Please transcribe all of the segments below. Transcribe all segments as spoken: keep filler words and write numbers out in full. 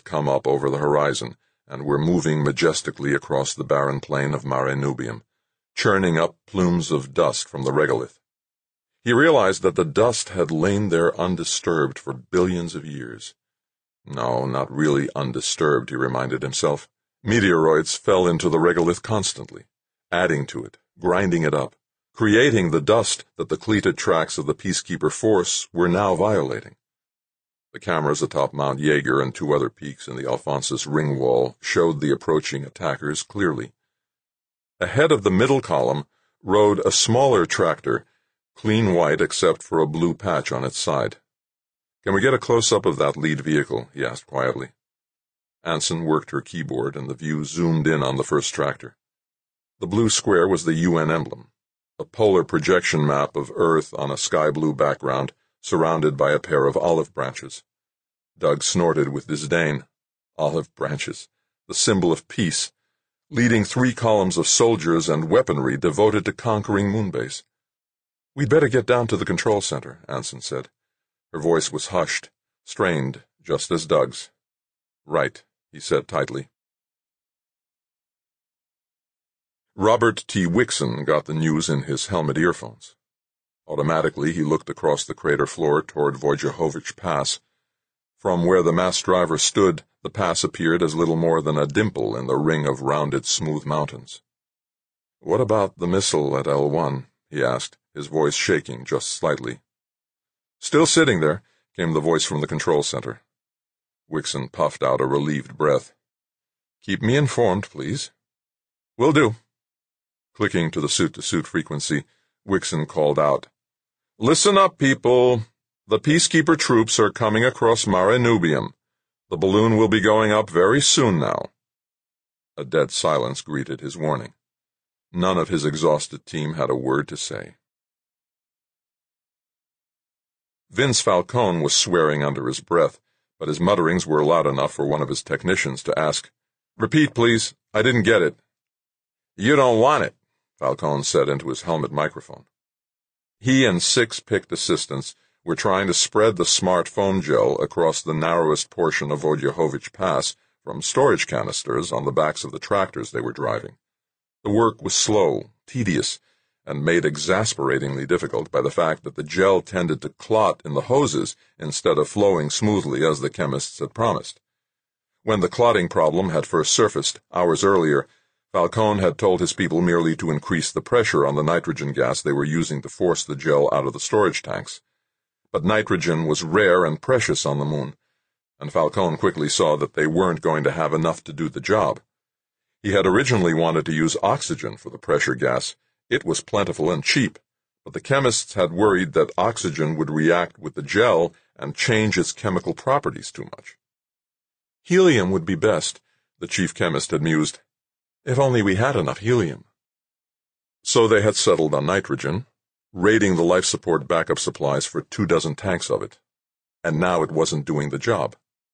come up over the horizon and were moving majestically across the barren plain of Mare Nubium, churning up plumes of dust from the regolith. He realized that the dust had lain there undisturbed for billions of years. No, not really undisturbed, he reminded himself. Meteoroids fell into the regolith constantly, adding to it, grinding it up, creating the dust that the cleated tracks of the Peacekeeper force were now violating. The cameras atop Mount Jaeger and two other peaks in the Alphonsus ring wall showed the approaching attackers clearly. Ahead of the middle column rode a smaller tractor, clean white except for a blue patch on its side. "Can we get a close-up of that lead vehicle?" he asked quietly. Anson worked her keyboard, and the view zoomed in on the first tractor. The blue square was the U N emblem, a polar projection map of Earth on a sky-blue background, surrounded by a pair of olive branches. Doug snorted with disdain. Olive branches, the symbol of peace, leading three columns of soldiers and weaponry devoted to conquering Moonbase. "We'd better get down to the control center," Anson said. Her voice was hushed, strained, just as Doug's. "Right," he said tightly. Robert T. Wixon got the news in his helmet earphones. Automatically, he looked across the crater floor toward Wojciechowicz Pass. From where the mass driver stood, the pass appeared as little more than a dimple in the ring of rounded, smooth mountains. "What about the missile at L one?" he asked, his voice shaking just slightly. "Still sitting there," came the voice from the control center. Wixon puffed out a relieved breath. "Keep me informed, please." "Will do." Clicking to the suit-to-suit frequency, Wixon called out, "Listen up, people. The Peacekeeper troops are coming across Mare Nubium. The balloon will be going up very soon now." A dead silence greeted his warning. None of his exhausted team had a word to say. Vince Falcone was swearing under his breath, but his mutterings were loud enough for one of his technicians to ask, "Repeat, please. I didn't get it." "You don't want it," Falcone said into his helmet microphone. He and six picked assistants were trying to spread the smart foam gel across the narrowest portion of Wojciechowicz Pass from storage canisters on the backs of the tractors they were driving. The work was slow, tedious, and made exasperatingly difficult by the fact that the gel tended to clot in the hoses instead of flowing smoothly as the chemists had promised. When the clotting problem had first surfaced, hours earlier, Falcone had told his people merely to increase the pressure on the nitrogen gas they were using to force the gel out of the storage tanks. But nitrogen was rare and precious on the moon, and Falcone quickly saw that they weren't going to have enough to do the job. He had originally wanted to use oxygen for the pressure gas. It was plentiful and cheap, but the chemists had worried that oxygen would react with the gel and change its chemical properties too much. Helium would be best, the chief chemist had mused. If only we had enough helium. So they had settled on nitrogen, raiding the life support backup supplies for two dozen tanks of it. And now it wasn't doing the job.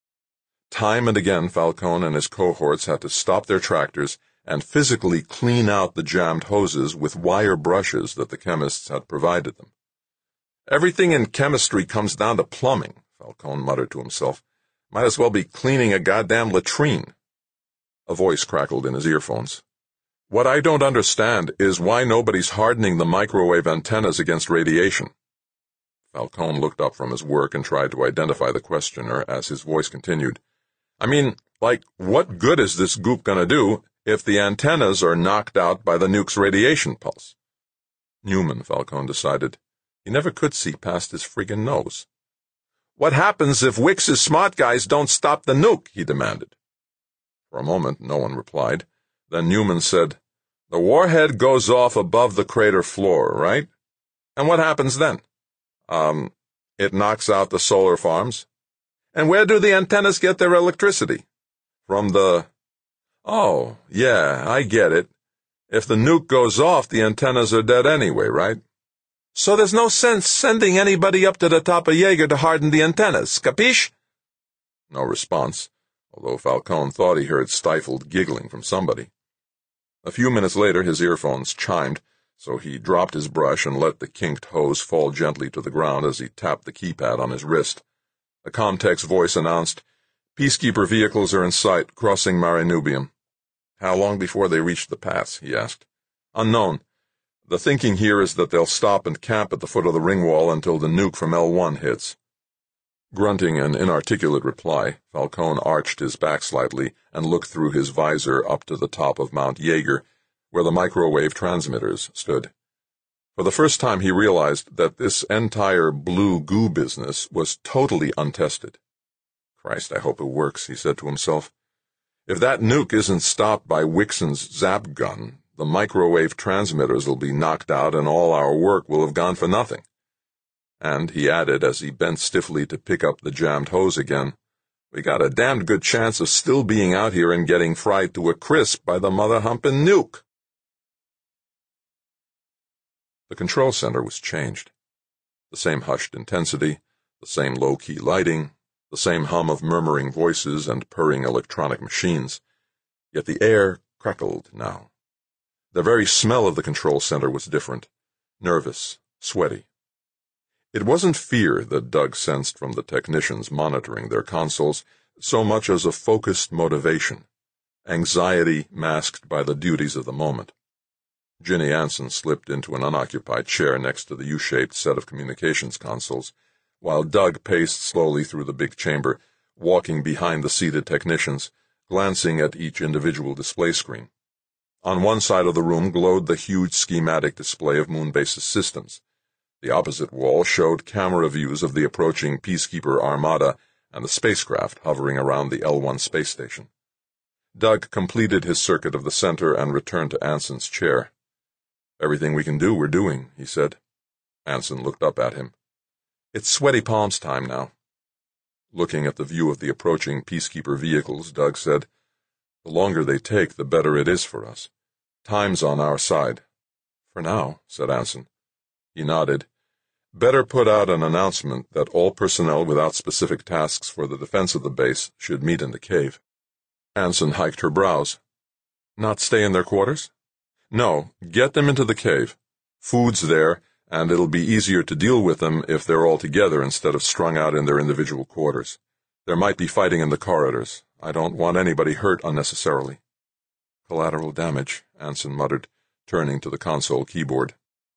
Time and again Falcone and his cohorts had to stop their tractors and physically clean out the jammed hoses with wire brushes that the chemists had provided them. "Everything in chemistry comes down to plumbing," Falcone muttered to himself. "Might as well be cleaning a goddamn latrine." A voice crackled in his earphones. "What I don't understand is why nobody's hardening the microwave antennas against radiation." Falcone looked up from his work and tried to identify the questioner as his voice continued. "I mean, like, what good is this goop gonna do if the antennas are knocked out by the nuke's radiation pulse?" Newman, Falcone decided. He never could see past his friggin' nose. "What happens if Wix's smart guys don't stop the nuke?" he demanded. For a moment, no one replied. Then Newman said, "The warhead goes off above the crater floor, right? And what happens then?" Um, it knocks out the solar farms." "And where do the antennas get their electricity?" "From the—" "Oh, yeah, I get it. If the nuke goes off, the antennas are dead anyway, right? So there's no sense sending anybody up to the top of Jaeger to harden the antennas, capiche?" No response, although Falcone thought he heard stifled giggling from somebody. A few minutes later his earphones chimed, so he dropped his brush and let the kinked hose fall gently to the ground as he tapped the keypad on his wrist. A Comtech's voice announced, Peacekeeper vehicles are in sight, crossing Mare Nubium. How long before they reach the pass? He asked. Unknown. The thinking here is that they'll stop and camp at the foot of the ring wall until the nuke from L one hits. Grunting an inarticulate reply, Falcone arched his back slightly and looked through his visor up to the top of Mount Jaeger, where the microwave transmitters stood. For the first time he realized that this entire blue goo business was totally untested. Christ, I hope it works, he said to himself. If that nuke isn't stopped by Wixon's zap gun, the microwave transmitters will be knocked out and all our work will have gone for nothing. And, he added as he bent stiffly to pick up the jammed hose again, we got a damned good chance of still being out here and getting fried to a crisp by the mother-humpin' nuke. The control center was changed. The same hushed intensity, the same low-key lighting, the same hum of murmuring voices and purring electronic machines. Yet the air crackled now. The very smell of the control center was different, nervous, sweaty. It wasn't fear that Doug sensed from the technicians monitoring their consoles, so much as a focused motivation, anxiety masked by the duties of the moment. Ginny Anson slipped into an unoccupied chair next to the U-shaped set of communications consoles, while Doug paced slowly through the big chamber, walking behind the seated technicians, glancing at each individual display screen. On one side of the room glowed the huge schematic display of Moonbase's systems. The opposite wall showed camera views of the approaching Peacekeeper Armada and the spacecraft hovering around the L one space station. Doug completed his circuit of the center and returned to Anson's chair. Everything we can do, we're doing, he said. Anson looked up at him. It's sweaty palms time now. Looking at the view of the approaching Peacekeeper vehicles, Doug said, the longer they take, the better it is for us. Time's on our side. For now, said Anson. He nodded. Better put out an announcement that all personnel without specific tasks for the defense of the base should meet in the cave. Anson hiked her brows. Not stay in their quarters? No, get them into the cave. Food's there, and it'll be easier to deal with them if they're all together instead of strung out in their individual quarters. There might be fighting in the corridors. I don't want anybody hurt unnecessarily. Collateral damage, Anson muttered, turning to the console keyboard.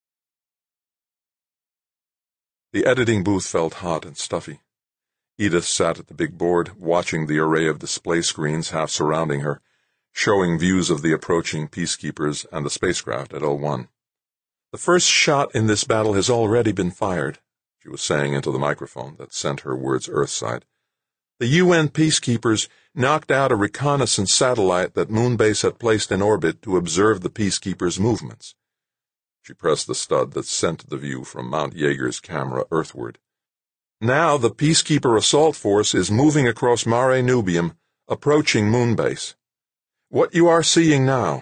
The editing booth felt hot and stuffy. Edith sat at the big board, watching the array of display screens half surrounding her, showing views of the approaching peacekeepers and the spacecraft at L one. The first shot in this battle has already been fired, she was saying into the microphone that sent her words earthside. The U N peacekeepers knocked out a reconnaissance satellite that Moonbase had placed in orbit to observe the peacekeepers' movements. She pressed the stud that sent the view from Mount Jaeger's camera earthward. Now the Peacekeeper Assault Force is moving across Mare Nubium, approaching Moonbase. What you are seeing now.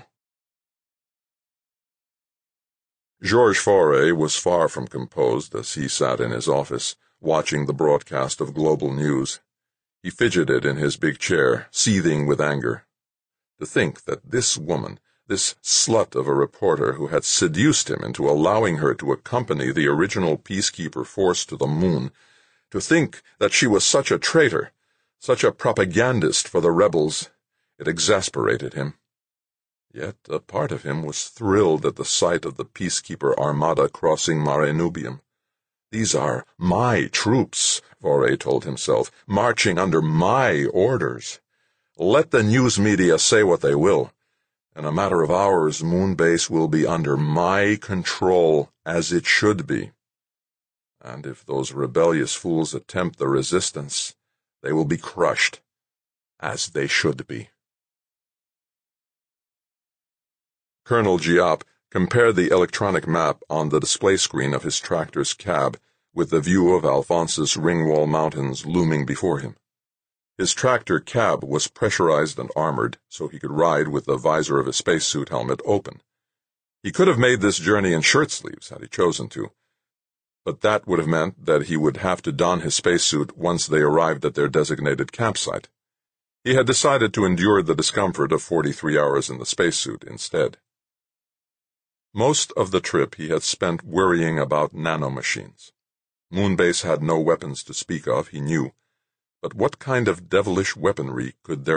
Georges Faure was far from composed as he sat in his office, watching the broadcast of global news. He fidgeted in his big chair, seething with anger. To think that this woman, this slut of a reporter who had seduced him into allowing her to accompany the original peacekeeper force to the moon, to think that she was such a traitor, such a propagandist for the rebels, it exasperated him. Yet a part of him was thrilled at the sight of the Peacekeeper Armada crossing Mare Nubium. These are my troops, Faure told himself, marching under my orders. Let the news media say what they will. In a matter of hours, Moonbase will be under my control, as it should be. And if those rebellious fools attempt the resistance, they will be crushed, as they should be. Colonel Giap compared the electronic map on the display screen of his tractor's cab with the view of Alphonse's Ringwall Mountains looming before him. His tractor cab was pressurized and armored, so he could ride with the visor of his spacesuit helmet open. He could have made this journey in shirt sleeves had he chosen to, but that would have meant that he would have to don his spacesuit once they arrived at their designated campsite. He had decided to endure the discomfort of forty-three hours in the spacesuit instead. Most of the trip he had spent worrying about nanomachines. Moonbase had no weapons to speak of, he knew, But what kind of devilish weaponry could there